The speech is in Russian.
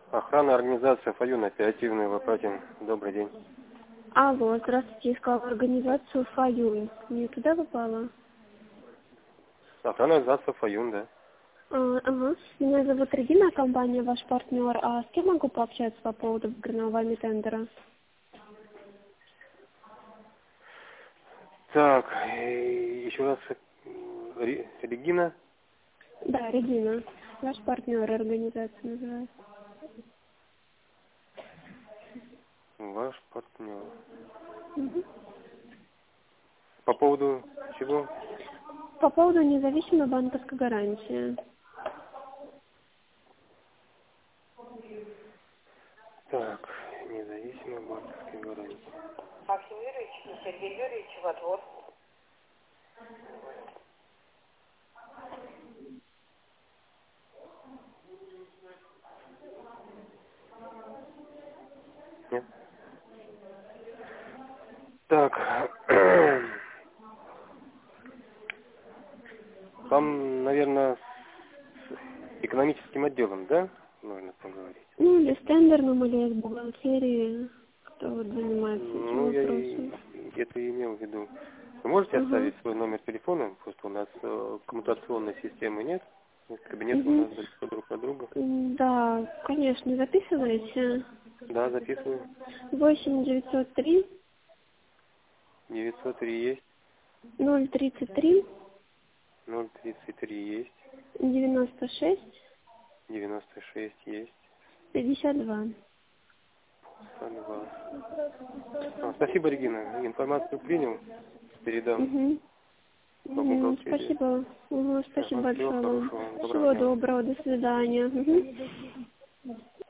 Охрана, организация Фаюн, оперативный Лопатин. Добрый день. Алло, здравствуйте, искала организацию Фаюн. Не туда попала? Охрана, организация Фаюн, да. Ага. Меня зовут Регина, компания ваш партнер. А с кем могу пообщаться по поводу выигранного вами тендера? Так, еще раз, Регина. Да, Регина. Ваш партнер организация называется. Ваш партнер. Мгм. По поводу чего? По поводу независимой банковской гарантии. Так, независимая банковская гарантия. Максим Юрьевич и Сергей Юрьевич во двор. Нет? Так, вам, наверное, с экономическим отделом, да, нужно поговорить? Ну, или с тендерным, или с бухгалтерией, кто вот занимается этим Ну, я и вопросом. это и имел в виду. Вы можете Угу. оставить свой номер телефона? Просто у нас коммутационной системы нет. Кабинеты у Угу. нас далеко друг от друга. Да, конечно, записывайте. Да, записываю. 8 903 903 есть, 033 033 есть, 96 96 есть, 52. 102. Спасибо, Регина. Информацию принял. Передам Угу. по бухгалтерии. Спасибо. Угу, спасибо Всего большое вам. хорошего. Доброго Всего дня. доброго. До свидания. Угу.